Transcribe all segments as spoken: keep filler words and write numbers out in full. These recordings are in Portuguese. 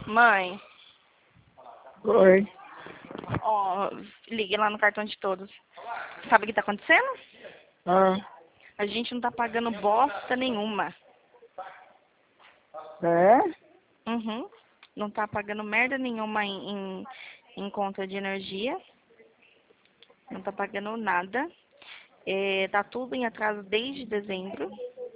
Mãe, Oi. ó, liguei lá no cartão de todos. Sabe o que tá acontecendo? Ah, A gente não tá pagando bosta nenhuma. é? Uhum. Não tá pagando merda nenhuma em, em, em conta de energia. Não tá pagando nada. É, tá tudo em atraso desde dezembro.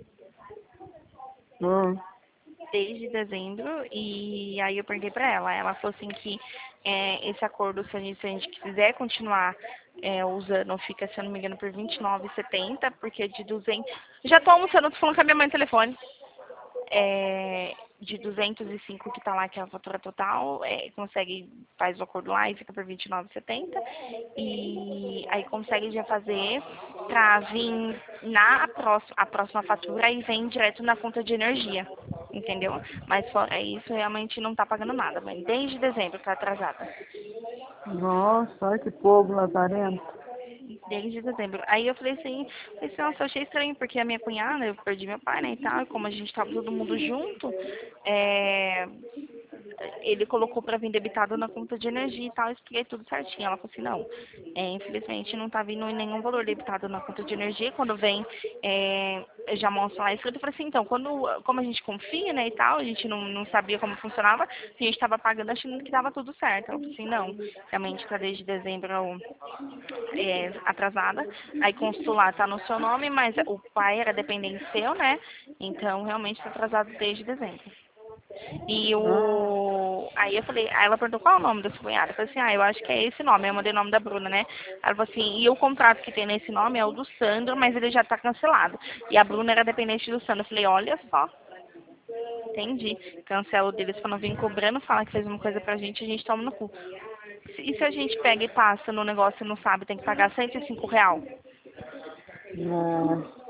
Hum. Desde dezembro. E aí eu perguntei pra ela. Ela falou assim que é, esse acordo, se a gente, se a gente quiser continuar é, usando, fica, se eu não me engano, por vinte e nove reais e setenta centavos, porque de duzentos. Já tô almoçando, tô falando com a minha mãe no telefone. É, de duzentos e cinco que tá lá, que é a fatura total, é, consegue, faz o acordo lá e fica por vinte e nove reais e setenta centavos. E aí consegue já fazer pra vir na próxima, a próxima fatura e vem direto na conta de energia. Entendeu? Mas fora isso, realmente não tá pagando nada, mãe. Desde dezembro tá atrasada. Nossa, olha que povo lazarento. Desde dezembro. Aí eu falei assim, falei assim, nossa, eu achei estranho, porque a minha cunhada, eu perdi meu pai, né, e tal, e como a gente tava todo mundo junto, é, ele colocou pra vir debitado na conta de energia e tal, eu expliquei tudo certinho. Ela falou assim, não, é, infelizmente não tá vindo nenhum valor debitado na conta de energia, quando vem, é, eu já mostro lá escrito, eu falei assim, então, quando, como a gente confia, né, e tal, a gente não, não sabia como funcionava, a gente tava pagando achando que tava tudo certo. Ela falou assim, não, realmente tá desde dezembro é, atrasada. Aí consular tá no seu nome, mas o pai era dependente seu, né? Então realmente tá atrasado desde dezembro. E Ah, o. Aí eu falei, aí ela perguntou qual é o nome da sua cunhada. Eu falei assim, ah, eu acho que é esse nome. Eu mandei o nome da Bruna, né? Ela falou assim, e o contrato que tem nesse nome é o do Sandro, mas ele já tá cancelado. E a Bruna era dependente do Sandro. Eu falei, olha só. Entendi. Cancela o deles pra não vir cobrando, fala que fez uma coisa pra gente, a gente toma no cu. E se a gente pega e passa no negócio e não sabe, tem que pagar cento e cinco real? nossa.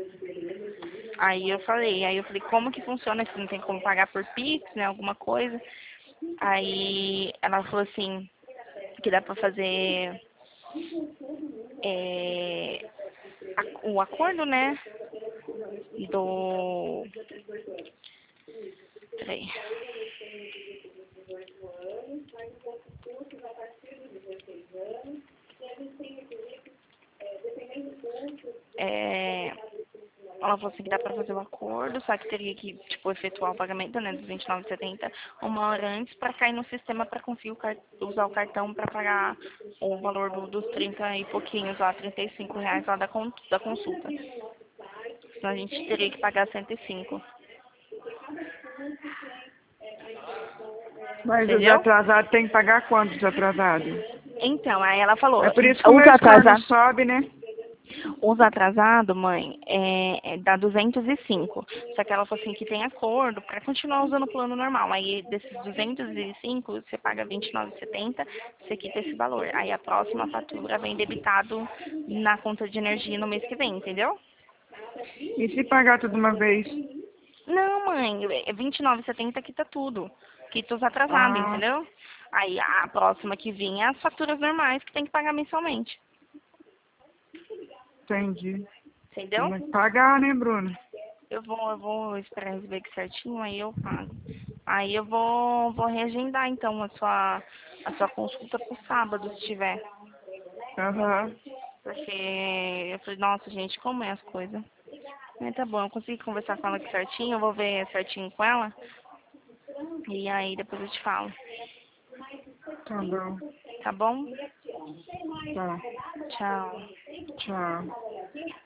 Aí eu falei, aí eu falei, como que funciona se não tem como pagar por Pix, né, alguma coisa? Aí ela falou assim, que dá pra fazer é, a- o acordo, né, do... Peraí. É, ela falou assim que dá pra fazer o acordo, só que teria que, tipo, efetuar o pagamento, né, dos vinte e nove reais e setenta centavos uma hora antes pra cair no sistema pra conseguir o car- usar o cartão pra pagar o valor do- dos trinta e pouquinhos lá, trinta e cinco reais lá da, con- da consulta. Senão a gente teria que pagar cento e cinco. Mas os Entendeu? atrasados tem que pagar quanto os atrasados? Então, aí ela falou, É por isso que o os meu score não atrasados, sobe, né? os atrasados, mãe, é, é, dá duzentos e cinco. Só que ela falou assim que tem acordo para continuar usando o plano normal. Aí desses duzentos e cinco, você paga vinte e nove reais e setenta centavos, você quita esse valor. Aí a próxima fatura vem debitado na conta de energia no mês que vem, entendeu? E se pagar tudo uma vez? Não, mãe, é vinte e nove reais e setenta centavos quita tudo. Quita os atrasados, Ah, entendeu? Aí a próxima que vir é as faturas normais que tem que pagar mensalmente. entendi. Entendeu? Tem que pagar, né, Bruna? Eu vou, eu vou esperar receber aqui certinho, aí eu pago. Aí eu vou, vou reagendar então a sua, a sua consulta pro sábado, se tiver. Aham. Porque eu falei, nossa gente, como é as coisas? Mas tá bom, eu consegui conversar com ela aqui certinho, eu vou ver certinho com ela. E aí depois eu te falo. Tá bom. Tá bom? Tá. Tchau. Tchau.